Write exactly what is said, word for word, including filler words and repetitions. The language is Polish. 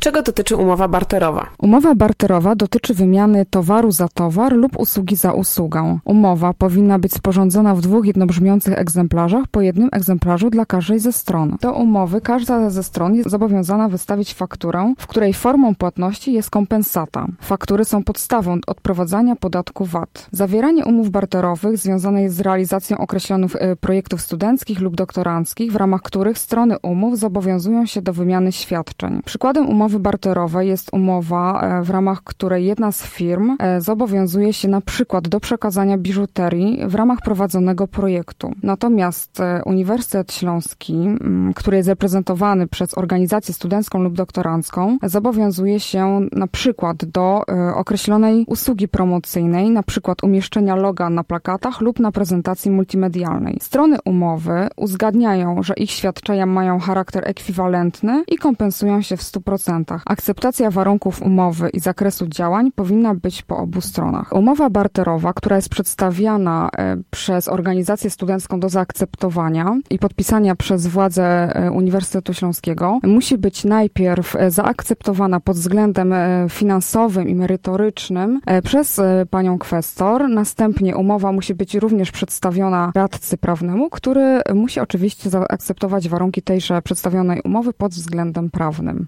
Czego dotyczy umowa barterowa? Umowa barterowa dotyczy wymiany towaru za towar lub usługi za usługę. Umowa powinna być sporządzona w dwóch jednobrzmiących egzemplarzach, po jednym egzemplarzu dla każdej ze stron. Do umowy każda ze stron jest zobowiązana wystawić fakturę, w której formą płatności jest kompensata. Faktury są podstawą odprowadzania podatku V A T. Zawieranie umów barterowych związane jest z realizacją określonych projektów studenckich lub doktoranckich, w ramach których strony umów zobowiązują się do wymiany świadczeń. Przykładem umowy barterowej jest umowa, w ramach której jedna z firm zobowiązuje się na przykład do przekazania biżuterii w ramach prowadzonego projektu. Natomiast Uniwersytet Śląski, który jest reprezentowany przez organizację studencką lub doktorancką, zobowiązuje się na przykład do określonej usługi promocyjnej, na przykład umieszczenia loga na plakatach lub na prezentacji multimedialnej. Strony umowy uzgadniają, że ich świadczenia mają charakter ekwiwalentny i kompensują się w stu procentach. Akceptacja warunków umowy i zakresu działań powinna być po obu stronach. Umowa barterowa, która jest przedstawiana przez organizację studencką do zaakceptowania i podpisania przez władze Uniwersytetu Śląskiego, musi być najpierw zaakceptowana pod względem finansowym i merytorycznym przez panią kwestor. Następnie umowa musi być również przedstawiona radcy prawnemu, który musi oczywiście zaakceptować warunki tejże przedstawionej umowy pod względem prawnym.